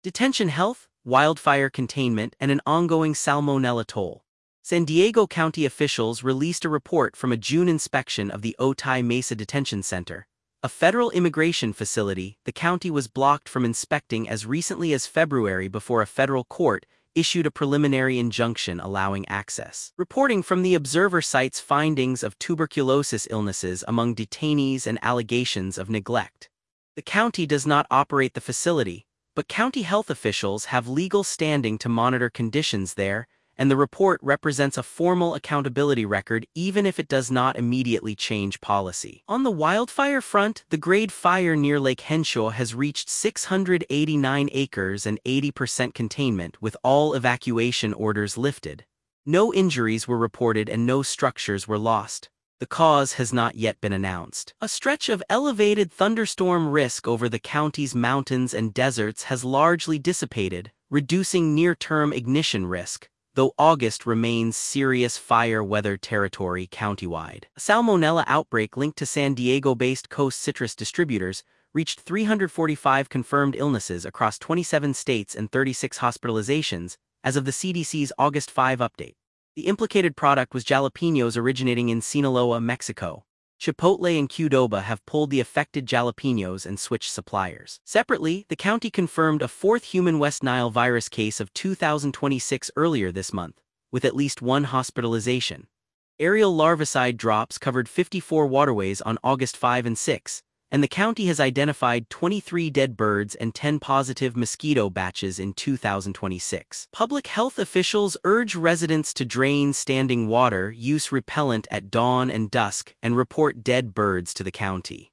Detention health, wildfire containment, and an ongoing salmonella toll. San Diego County officials released a report from a June inspection of the Otay Mesa Detention Center, a federal immigration facility the county was blocked from inspecting as recently as February before a federal court issued a preliminary injunction allowing access. Reporting from the Observer cites findings of tuberculosis illnesses among detainees and allegations of neglect. The county does not operate the facility, but county health officials have legal standing to monitor conditions there, and the report represents a formal accountability record even if it does not immediately change policy. On the wildfire front, the Grade Fire near Lake Henshaw has reached 689 acres and 80% containment, with all evacuation orders lifted. No injuries were reported and no structures were lost. The cause has not yet been announced. A stretch of elevated thunderstorm risk over the county's mountains and deserts has largely dissipated, reducing near-term ignition risk, though August remains serious fire weather territory countywide. A salmonella outbreak linked to San Diego-based Coast Citrus distributors reached 345 confirmed illnesses across 27 states and 36 hospitalizations as of the CDC's August 5 update. The implicated product was jalapenos originating in Sinaloa, Mexico. Chipotle and Qdoba have pulled the affected jalapenos and switched suppliers. Separately, the county confirmed a fourth human West Nile virus case of 2026 earlier this month, with at least one hospitalization. Aerial larvicide drops covered 54 waterways on August 5 and 6, and the county has identified 23 dead birds and 10 positive mosquito batches in 2026. Public health officials urge residents to drain standing water, use repellent at dawn and dusk, and report dead birds to the county.